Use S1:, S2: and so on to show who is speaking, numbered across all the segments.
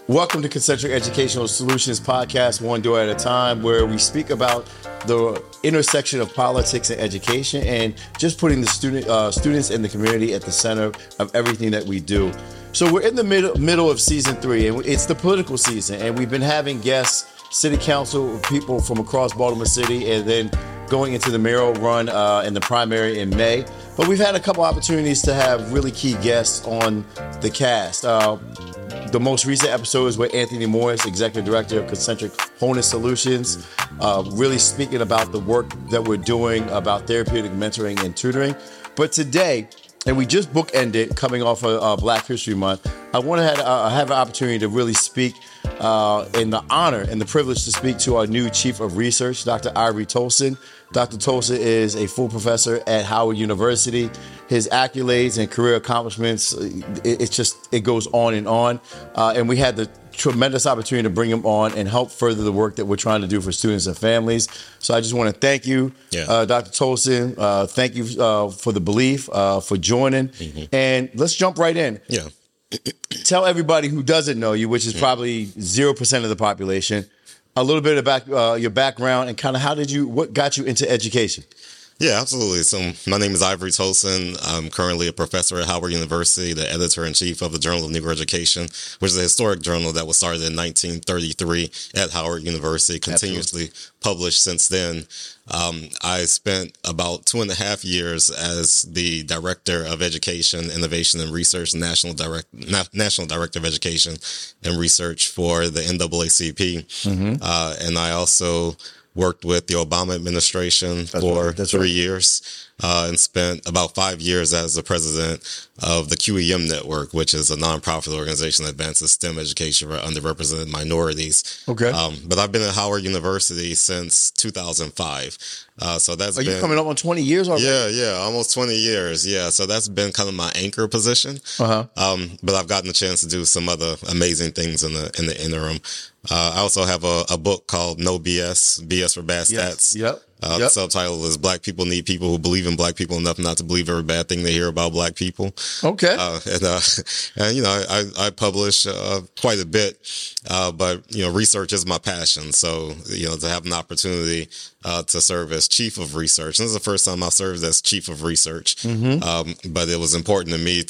S1: Welcome to Concentric Educational Solutions Podcast, one door at a time, where we speak about the intersection of politics and education and just putting the students in the community at the center of everything that we do. So we're in the middle of season 3, and it's the political season, and we've been having guests, city council people from across Baltimore City, and then going into the mayoral run in the primary in May. But we've had a couple opportunities to have really key guests on the cast. The most recent episode is with Anthony Morris, Executive Director of Concentric Wholeness Solutions, really speaking about the work that we're doing about therapeutic mentoring and tutoring. But today, and we just bookended coming off of Black History Month, I want to have an opportunity to really speak in the honor and the privilege to speak to our new Chief of Research, Dr. Ivory Toalson. Dr. Toalson is a full professor at Howard University. His accolades and career accomplishments, it goes on. And we had the tremendous opportunity to bring him on and help further the work that we're trying to do for students and families. So I just want to thank you, Dr. Toalson. Thank you for the belief, for joining. Mm-hmm. And let's jump right in.
S2: Yeah.
S1: Tell everybody who doesn't know you, which is probably 0% of the population, a little bit about your background and kind of what got you into education.
S2: Yeah, absolutely. So my name is Ivory Toalson. I'm currently a professor at Howard University, the editor-in-chief of the Journal of Negro Education, which is a historic journal that was started in 1933 at Howard University, continuously published since then. I spent about 2.5 years as the Director of Education, Innovation, and Research, National Director of Education and Research for the NAACP. Mm-hmm. And I also worked with the Obama administration for 3 years, and spent about 5 years as the president of the QEM Network, which is a nonprofit organization that advances STEM education for underrepresented minorities.
S1: Okay.
S2: But I've been at Howard University since 2005. So that's
S1: you coming up on 20 years already?
S2: Yeah, almost 20 years. Yeah, so that's been kind of my anchor position. But I've gotten a chance to do some other amazing things in the interim. I also have a book called No BS, BS for Bad Stats.
S1: Yep.
S2: The subtitle is Black People Need People Who Believe in Black People Enough Not to Believe Every Bad Thing They Hear About Black People.
S1: Okay.
S2: And you know, I publish quite a bit, but you know, research is my passion. So you know, to have an opportunity to serve as Chief of Research, and this is the first time I've served as Chief of Research. Mm-hmm. But it was important to me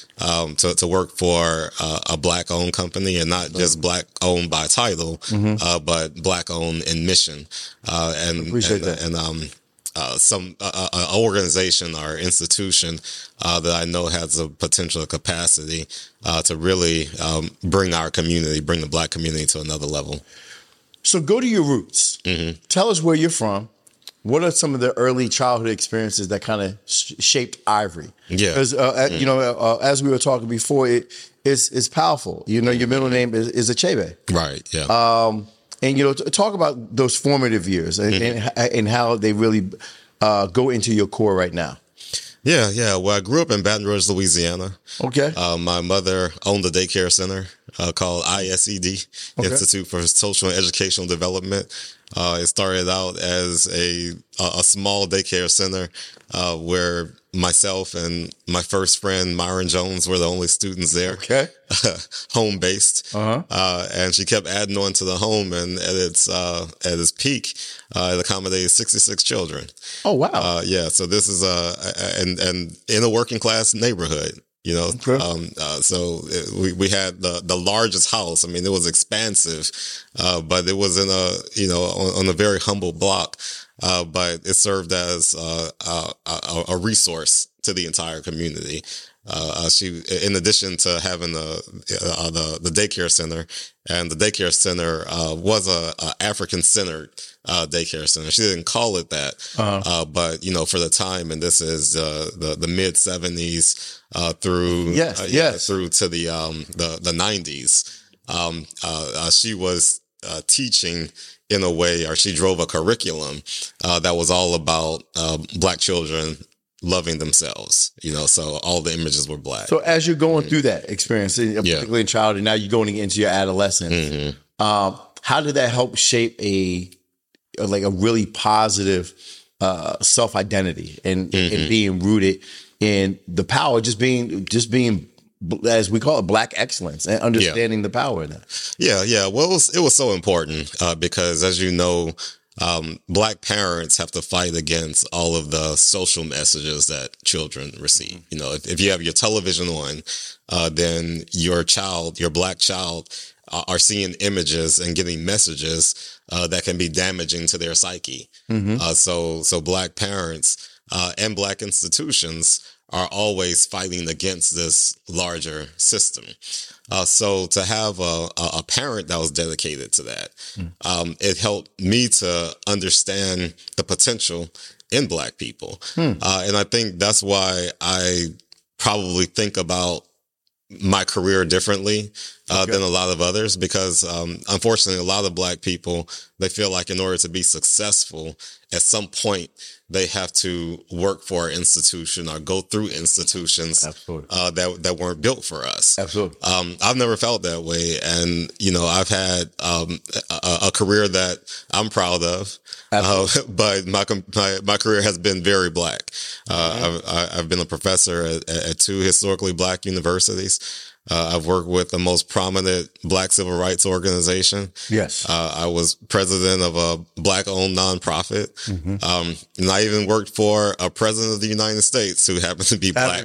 S2: to work for a Black-owned company, and not just Black-owned by title, but Black-owned in mission. And appreciate that. And some organization or institution that I know has a potential capacity to really bring the Black community to another level.
S1: So go to your roots. Mm-hmm. Tell us where you're from. What are some of the early childhood experiences that kind of shaped Ivory? Yeah, because you know, as we were talking before, it's powerful. You know, your middle name is Achebe,
S2: right? Yeah.
S1: And you know, talk about those formative years and how they really go into your core right now.
S2: Yeah. Well, I grew up in Baton Rouge, Louisiana.
S1: Okay.
S2: My mother owned a daycare center called ISED, Institute for Social and Educational Development. It started out as a small daycare center where myself and my first friend, Myron Jones, were the only students there.
S1: Okay.
S2: Home-based. And she kept adding on to the home, and at its peak, it accommodated 66 children.
S1: Oh, wow.
S2: Yeah. So this is and in a working class neighborhood. You know, so we had the largest house. I mean, it was expansive, but it was on a very humble block. But it served as a resource to the entire community. She, in addition to having the daycare center, and the daycare center was a African-centered daycare center. She didn't call it that, but you know, for the time, and this is the mid 70s through through to the 90s. She was teaching in a way, or she drove a curriculum that was all about Black children loving themselves, you know, so all the images were Black.
S1: So as you're going through that experience, particularly in childhood, now you're going into your adolescence, how did that help shape a really positive self-identity and being rooted in the power, just being as we call it, Black excellence and understanding the power in that.
S2: Yeah. Well, it was so important because, as you know, Black parents have to fight against all of the social messages that children receive. You know, if you have your television on, then your Black child, are seeing images and getting messages that can be damaging to their psyche. So Black parents and Black institutions are always fighting against this larger system. So to have a parent that was dedicated to that, it helped me to understand the potential in Black people. And I think that's why I probably think about my career differently than a lot of others, because unfortunately, a lot of Black people, they feel like in order to be successful, at some point, they have to work for an institution or go through institutions that weren't built for us.
S1: Absolutely.
S2: I've never felt that way. And, you know, I've had a career that I'm proud of, but my career has been very Black. I've been a professor at 2 historically Black universities. I've worked with the most prominent Black civil rights organization.
S1: Yes.
S2: I was president of a Black-owned nonprofit. And I even worked for a president of the United States who happened to be Black.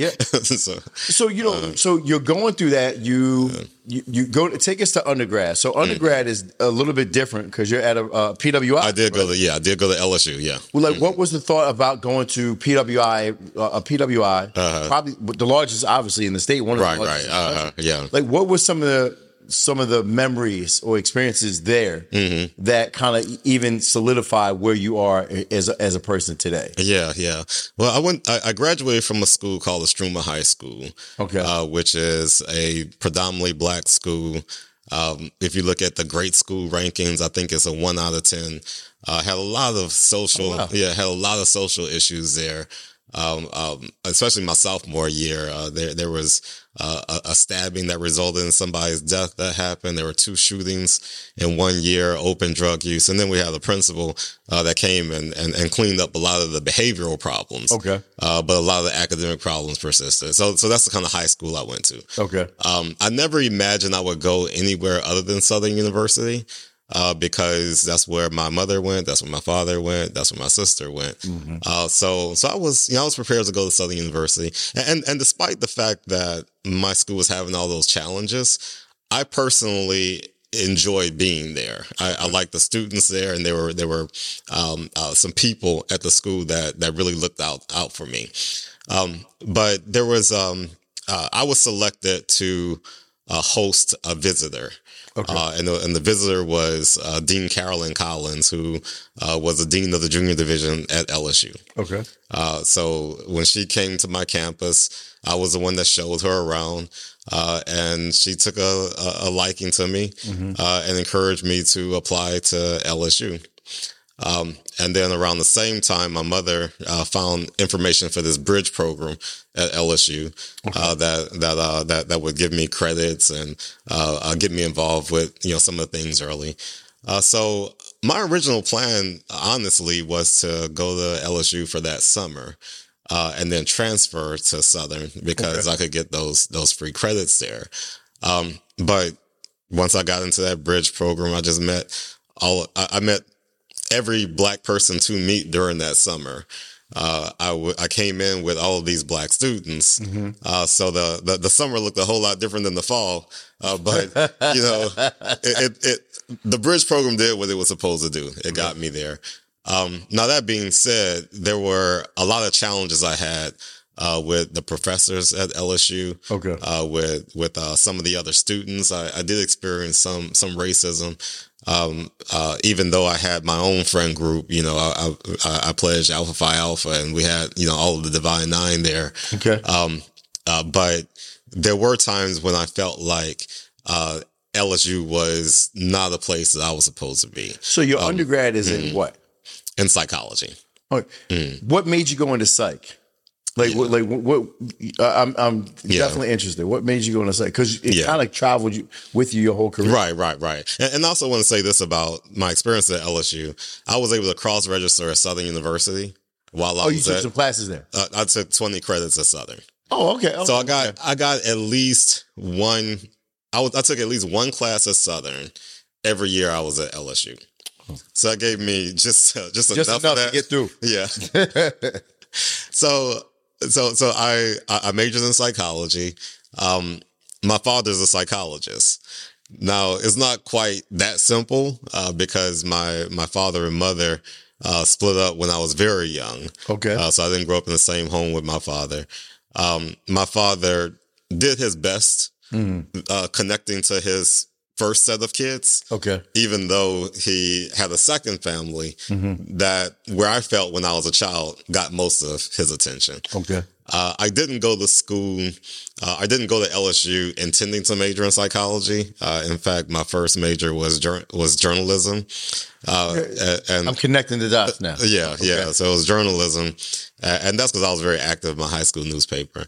S1: So you know, so you're going through that. You go to take us to undergrad. So undergrad is a little bit different because you're at a PWI.
S2: I did go to LSU. Yeah.
S1: Well, like, what was the thought about going to PWI? Probably the largest, obviously, in the state. One of the largest.
S2: Yeah.
S1: Like, what were some of the memories or experiences there that kind of even solidify where you are as a person today?
S2: Yeah. Well, I graduated from a school called Estruma High School, which is a predominantly Black school. If you look at the great school rankings, I think it's a 1 out of 10. Had a lot of social, had a lot of social issues there. Especially my sophomore year, there was a stabbing that resulted in somebody's death that happened. There were 2 shootings in 1 year, open drug use. And then we had a principal that came and cleaned up a lot of the behavioral problems. But a lot of the academic problems persisted. So that's the kind of high school I went to. I never imagined I would go anywhere other than Southern University. Because that's where my mother went, that's where my father went, that's where my sister went. So I was prepared to go to Southern University, and despite the fact that my school was having all those challenges, I personally enjoyed being there. I liked the students there, and there were some people at the school that really looked out for me. But there was I was selected to host a visitor. And the visitor was Dean Carolyn Collins, who was the dean of the junior division at LSU. So when she came to my campus, I was the one that showed her around, and she took a liking to me and encouraged me to apply to LSU. And then around the same time, my mother found information for this bridge program at LSU that would give me credits and get me involved with some of the things early. So my original plan, honestly, was to go to LSU for that summer and then transfer to Southern because I could get those free credits there. But once I got into that bridge program, I met every Black person to meet during that summer. I came in with all of these Black students. So the summer looked a whole lot different than the fall. But the bridge program did what it was supposed to do. It got me there. Now that being said, there were a lot of challenges I had with the professors at LSU, with some of the other students. I did experience some racism. Even though I had my own friend group, I pledged Alpha Phi Alpha, and we had, all of the Divine Nine there. But there were times when I felt like LSU was not a place that I was supposed to be.
S1: So your undergrad is in what?
S2: In psychology.
S1: What made you go into psych? What? I'm definitely interested. What made you go into psych? Because it kind of traveled with you your whole career.
S2: Right. And I also want to say this about my experience at LSU. I was able to cross-register at Southern University while I was
S1: you took some classes there?
S2: I took 20 credits at Southern.
S1: Oh, okay.
S2: So I got at least one. I took at least one class at Southern every year I was at LSU. So that gave me just enough of that.
S1: To get through.
S2: Yeah. So I majored in psychology. My father's a psychologist. Now it's not quite that simple because my father and mother split up when I was very young.
S1: Okay.
S2: So I didn't grow up in the same home with my father. My father did his best connecting to his first set of kids.
S1: Okay.
S2: Even though he had a second family that where I felt when I was a child got most of his attention.
S1: Okay.
S2: I didn't go to school. I didn't go to LSU intending to major in psychology. In fact, my first major was journalism. And
S1: I'm connecting the dots now.
S2: Yeah,
S1: Okay.
S2: yeah. So it was journalism. And that's because I was very active in my high school newspaper.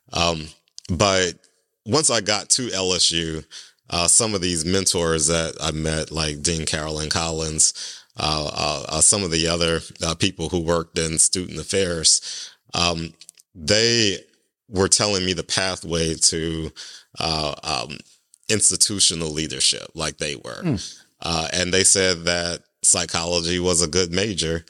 S2: But once I got to LSU, some of these mentors that I met, like Dean Carolyn Collins, some of the other people who worked in student affairs, they were telling me the pathway to institutional leadership, like they were. And they said that psychology was a good major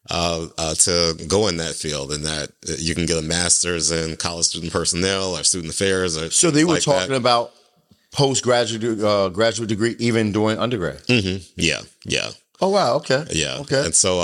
S2: to go in that field, and that you can get a master's in college student personnel or student affairs. Or
S1: So they were
S2: like
S1: talking
S2: that.
S1: about postgraduate, graduate degree, even doing undergrad.
S2: Yeah, yeah,
S1: Oh wow. Okay.
S2: yeah.
S1: Okay.
S2: And so,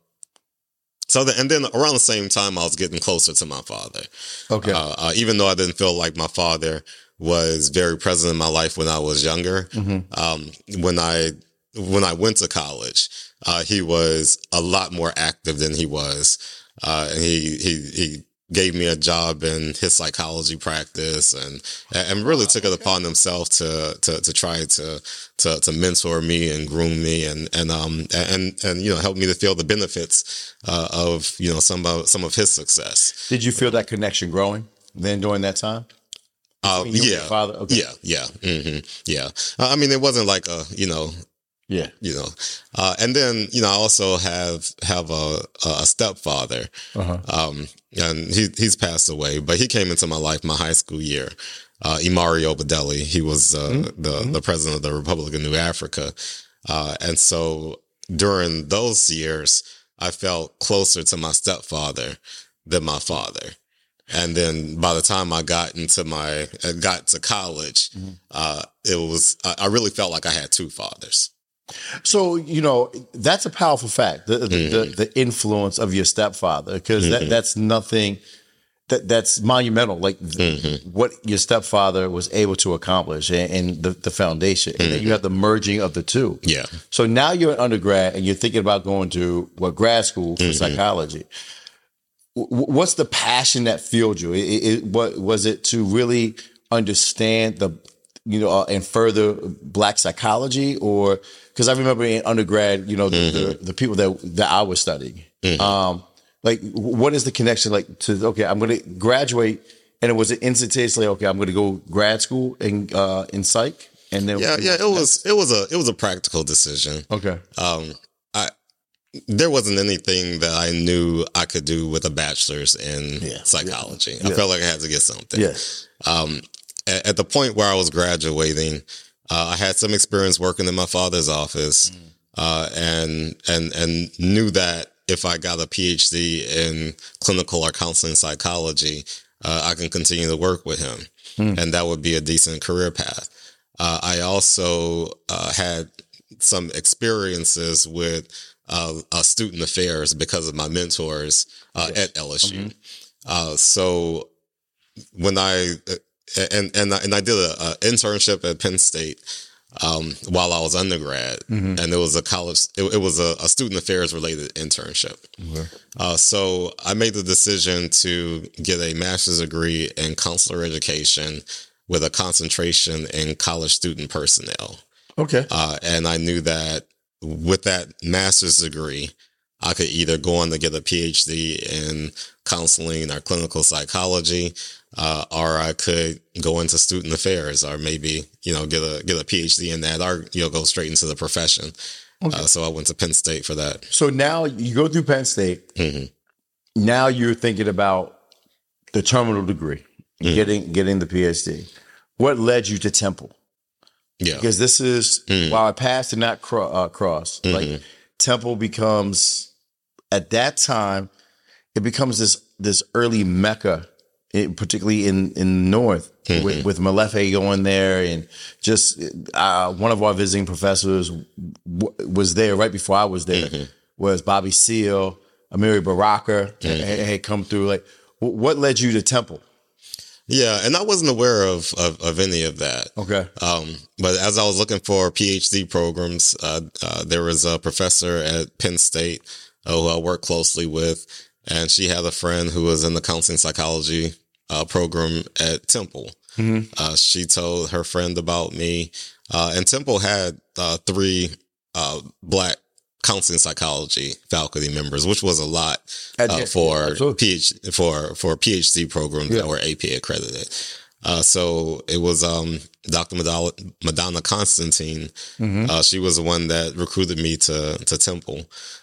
S2: and then around the same time, I was getting closer to my father.
S1: Okay.
S2: Even though I didn't feel like my father was very present in my life when I was younger. When I went to college, he was a lot more active than he was. And he gave me a job in his psychology practice and really took it upon himself to try to mentor me and groom me and help me to feel the benefits of some of his success.
S1: Did you feel that connection growing then during that time? You and your father? Okay.
S2: Yeah. Yeah. I mean, it wasn't like
S1: Yeah.
S2: And then, I also have a stepfather, and he's passed away, but he came into my life my high school year. Imari Obadeli, he was the president of the Republic of New Africa. And so during those years, I felt closer to my stepfather than my father. And then by the time I got to college, I really felt like I had two fathers.
S1: So, that's a powerful fact, the influence of your stepfather, because that's nothing that's monumental, like what your stepfather was able to accomplish and the foundation. And then you have the merging of the two.
S2: Yeah.
S1: So now you're an undergrad and you're thinking about going to grad school for psychology. What's the passion that fueled you? What was it to really understand and further Black psychology, or because I remember in undergrad, the people that I was studying, what is the connection like to? Okay, I'm going to graduate, and was it instantaneously? Okay, I'm going to go grad school in psych, and then
S2: it was a practical decision.
S1: Okay,
S2: there wasn't anything that I knew I could do with a bachelor's in psychology. I felt like I had to get something.
S1: Yes.
S2: At the point where I was graduating, I had some experience working in my father's office, and knew that if I got a PhD in clinical or counseling psychology, I can continue to work with him, and that would be a decent career path. I also had some experiences with student affairs because of my mentors at LSU. So when I did an internship at Penn State while I was undergrad, and it was it was a student affairs related internship. So I made the decision to get a master's degree in counselor education with a concentration in college student personnel.
S1: Okay.
S2: And I knew that with that master's degree, I could either go on to get a PhD in counseling or clinical psychology, or I could go into student affairs, or maybe, get a PhD in that, or, go straight into the profession. Okay. So I went to Penn State for that.
S1: So now you go through Penn State. Now you're thinking about the terminal degree. getting the PhD. What led you to Temple?
S2: Yeah.
S1: Because this is, while I passed and not cross, like Temple becomes, at that time, it becomes this early Mecca, particularly in the North, with Malefe going there, and just one of our visiting professors was there right before I was there, was Bobby Seale, Amiri Baraka had come through. Like, what led you to Temple?
S2: Yeah, and I wasn't aware of any of that.
S1: Okay.
S2: But as I was looking for PhD programs, there was a professor at Penn State who I worked closely with, and she had a friend who was in the counseling psychology program at Temple. She told her friend about me, and Temple had 3 Black counseling psychology faculty members, which was a lot for PhD programs that were APA accredited. So it was Dr. Madonna Constantine. She was the one that recruited me to Temple.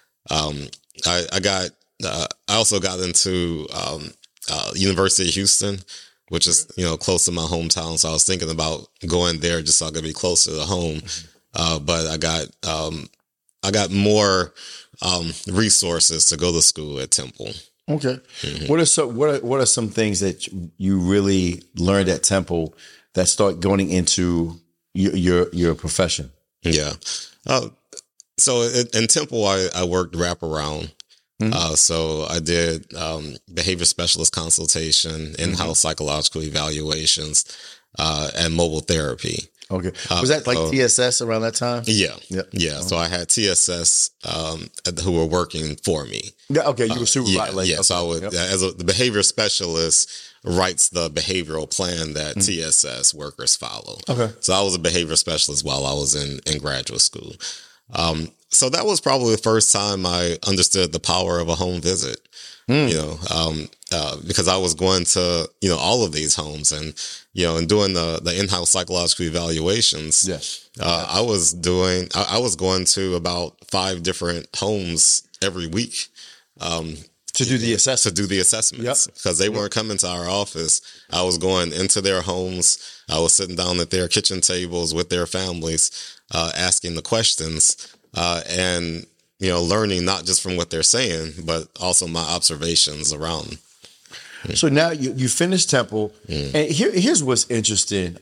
S2: I also got into University of Houston, which is close to my hometown. So I was thinking about going there just so I could be closer to home. But I got more resources to go to school at Temple.
S1: Okay. What are some things that you really learned at Temple that start going into your profession?
S2: Yeah. So in Temple, I worked wraparound. So I did behavior specialist consultation, in-house psychological evaluations, and mobile therapy.
S1: Okay. Was that like TSS around that time?
S2: Yeah. Yeah. So I had TSS who were working for me.
S1: Yeah. Okay. You were supervised.
S2: Yeah. So I would, the behavior specialist writes the behavioral plan that TSS workers follow. Okay. So I was a behavior specialist while I was in graduate school. So that was probably the first time I understood the power of a home visit. Because I was going to, all of these homes and doing the in-house psychological evaluations.
S1: Yes.
S2: I was going to about 5 different homes every week.
S1: To do the
S2: assessments. Because they weren't coming to our office. I was going into their homes. I was sitting down at their kitchen tables with their families, asking the questions, and learning not just from what they're saying, but also my observations around.
S1: So now you finished Temple, and here's what's interesting.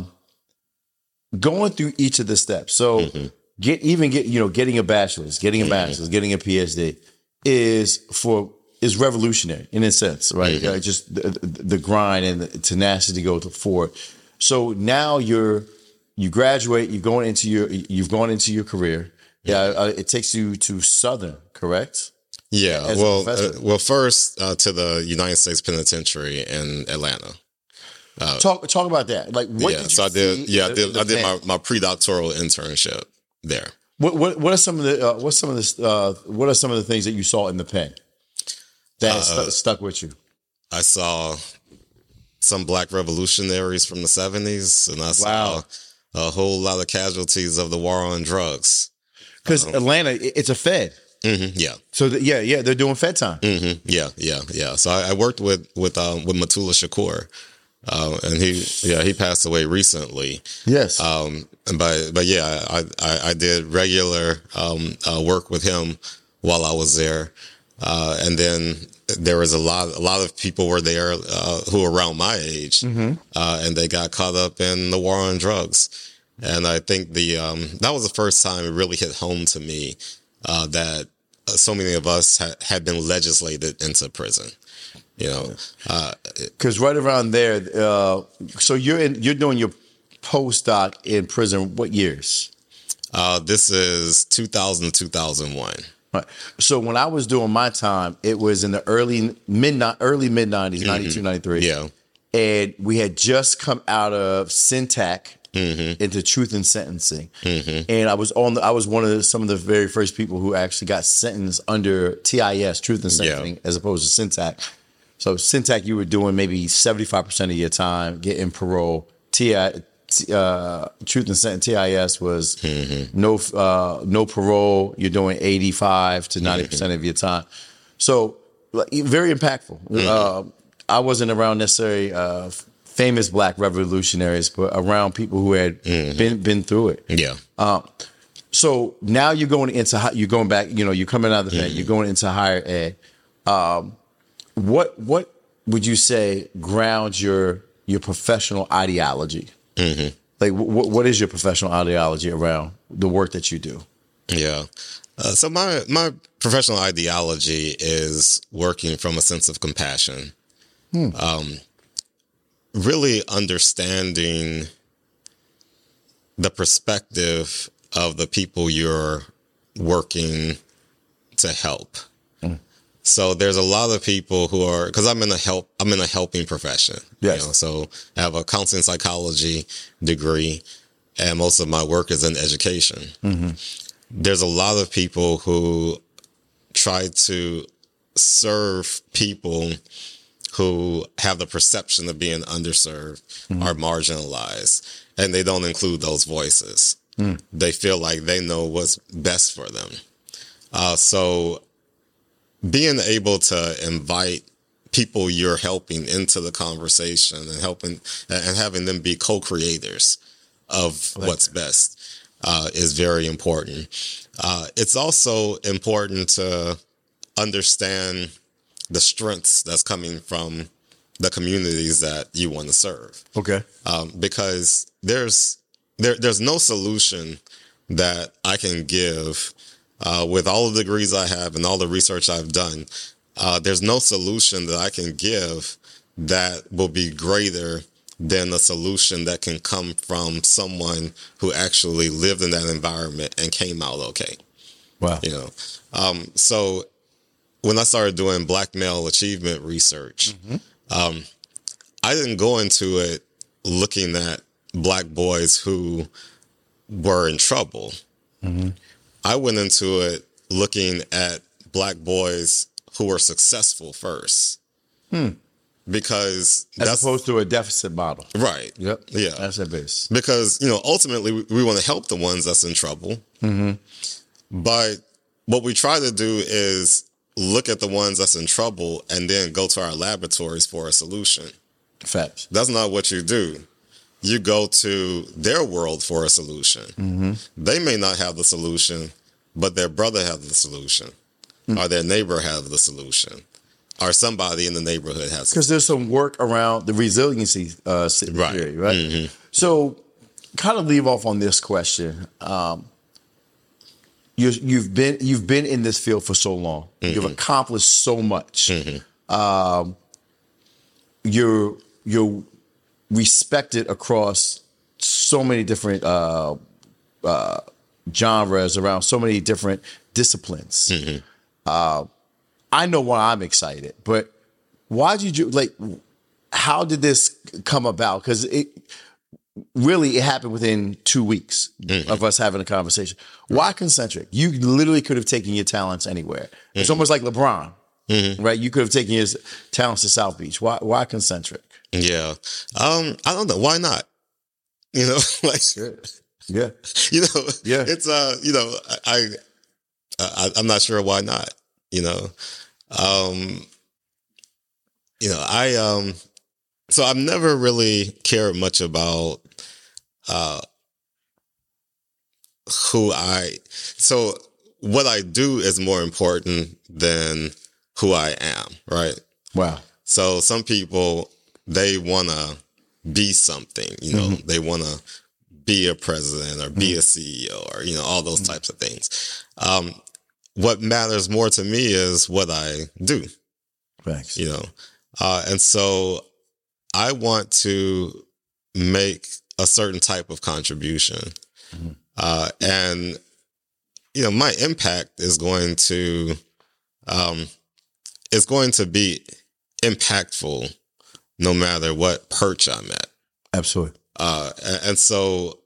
S1: Going through each of the steps. So getting a bachelor's, getting a PhD is revolutionary in a sense, right? Just the grind and the tenacity to go forward. So now you graduate, you've gone into your career. Yeah, it takes you to Southern, correct?
S2: Yeah. Well, first to the United States Penitentiary in Atlanta.
S1: Talk about that. Like, what?
S2: Yeah. So I did my pre-doctoral internship there.
S1: What are some of the things that you saw in the pen that stuck with you?
S2: I saw some Black revolutionaries from the 70s, and I saw a whole lot of casualties of the war on drugs.
S1: Because Atlanta, it's a Fed.
S2: Yeah.
S1: So they're doing Fed time.
S2: Yeah. So I worked with Matula Shakur, and he passed away recently.
S1: Yes.
S2: But yeah, I did regular work with him while I was there, and then there was a lot of people were there who were around my age, and they got caught up in the war on drugs. And I think that was the first time it really hit home to me that so many of us had been legislated into prison.
S1: Because right around there, so you're doing your postdoc in prison. What years?
S2: This is 2000, 2001.
S1: Right. So when I was doing my time, it was in the early mid 90s, 92, 93.
S2: Yeah.
S1: And we had just come out of Syntac into Truth in Sentencing. And I was one of some of the very first people who actually got sentenced under TIS, Truth in Sentencing, as opposed to Syntac. So Syntac, you were doing maybe 75% of your time getting parole. Truth in Sentencing, TIS was no parole. You're doing 85 to 90% of your time. So very impactful. I wasn't around necessarily famous Black revolutionaries, but around people who had been through it.
S2: Yeah.
S1: So now you're going back. You're coming out of the Fed. You're going into higher ed. What would you say grounds your professional ideology? Like, what is your professional ideology around the work that you do?
S2: Yeah. So my professional ideology is working from a sense of compassion. Really understanding the perspective of the people you're working to help. So there's a lot of people who are, because I'm in a helping profession.
S1: Yes.
S2: So I have a counseling psychology degree, and most of my work is in education. There's a lot of people who try to serve people who have the perception of being underserved or marginalized, and they don't include those voices. They feel like they know what's best for them. So being able to invite people you're helping into the conversation and having them be co-creators of what's best is very important. It's also important to understand the strengths that's coming from the communities that you want to serve.
S1: Okay.
S2: Because there's no solution that I can give with all the degrees I have and all the research I've done. There's no solution that I can give that will be greater than a solution that can come from someone who actually lived in that environment and came out okay.
S1: Wow.
S2: So when I started doing Black male achievement research, I didn't go into it looking at Black boys who were in trouble. I went into it looking at Black boys who were successful first. Because
S1: as opposed to a deficit model.
S2: Right.
S1: Yep.
S2: Yeah.
S1: That's a base.
S2: Because, ultimately we want to help the ones that's in trouble. But what we try to do is look at the ones that's in trouble and then go to our laboratories for a solution.
S1: Facts.
S2: That's not what you do. You go to their world for a solution. They may not have the solution, but their brother has the solution, or their neighbor has the solution, or somebody in the neighborhood has.
S1: Because there's some work around the resiliency theory, right? So, kind of leave off on this question. You've been in this field for so long. You've accomplished so much. You're respected across so many different genres, around so many different disciplines. I know why I'm excited, but why did you how did this come about? Because it happened within 2 weeks of us having a conversation. Why Concentric? You literally could have taken your talents anywhere. It's almost like LeBron, right? You could have taken his talents to South Beach. Why Concentric?
S2: Yeah. I don't know. Why not? Yeah.
S1: Yeah.
S2: It's, I'm not sure why not, so I've never really cared much about, so what I do is more important than who I am. Right.
S1: Wow.
S2: So some people, they want to be something, they want to be a president or be a CEO or, all those types of things. What matters more to me is what I do.
S1: Thanks.
S2: And so I want to make a certain type of contribution. And, my impact is going to be impactful no matter what perch I'm at.
S1: Absolutely.
S2: And so,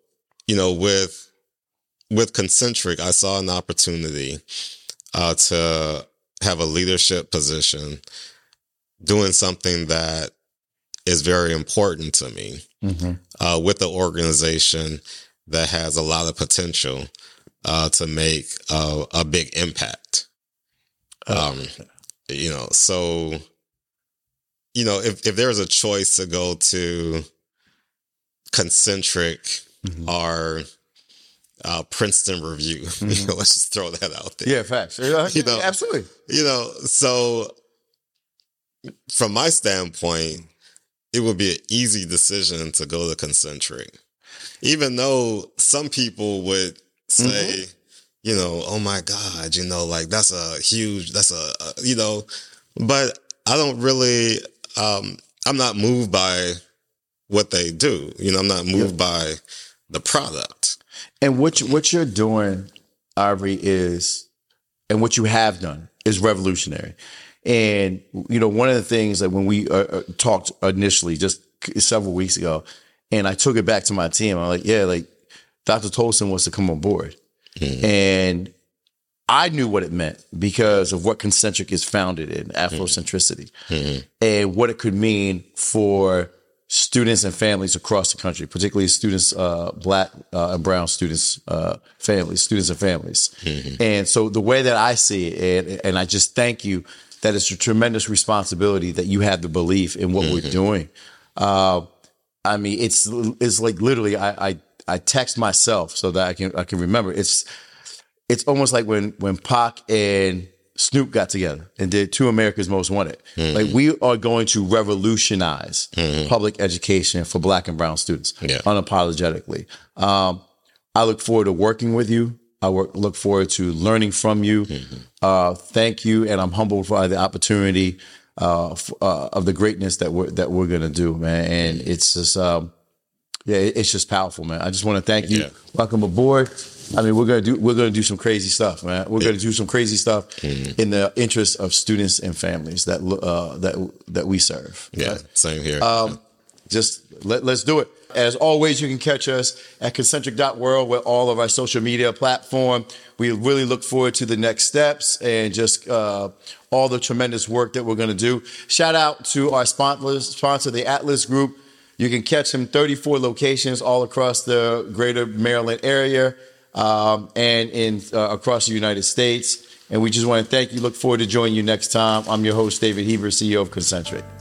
S2: with Concentric, I saw an opportunity to have a leadership position doing something that is very important to me with the organization that has a lot of potential to make a big impact. So, if there's a choice to go to Concentric or Princeton Review, let's just throw that out there.
S1: Yeah, facts. Absolutely.
S2: So from my standpoint, it would be an easy decision to go to Concentric, even though some people would say, oh my God, like that's but I don't really, I'm not moved by what they do. I'm not moved by the product.
S1: And what you're doing, Ivory, and what you have done is revolutionary. And, one of the things that when we talked initially, just several weeks ago, and I took it back to my team, I'm like, Dr. Tolson wants to come on board. And I knew what it meant because of what Concentric is founded in, Afrocentricity, and what it could mean for students and families across the country, particularly students, Black and brown students, students and families. And so the way that I see it, and I just thank you, that it's a tremendous responsibility that you have the belief in what we're doing. I mean, it's like literally, I text myself so that I can remember. It's almost like when Pac and Snoop got together and did Two America's Most Wanted. Like, we are going to revolutionize public education for Black and brown students unapologetically. I look forward to working with you. I look forward to learning from you. Thank you, and I'm humbled by the opportunity of the greatness that we're gonna do, man. And it's just it's just powerful, man. I just want to thank you. Welcome aboard. I mean, we're gonna do some crazy stuff, man. We're gonna do some crazy stuff in the interest of students and families that we serve.
S2: Yeah,
S1: right?
S2: Same here.
S1: Just let's do it. As always, you can catch us at concentric.world with all of our social media platform. We really look forward to the next steps and just all the tremendous work that we're going to do. Shout out to our sponsor, the Atlas Group. You can catch them 34 locations all across the greater Maryland area and in across the United States. And we just want to thank you. Look forward to joining you next time. I'm your host, David Heber, CEO of Concentric.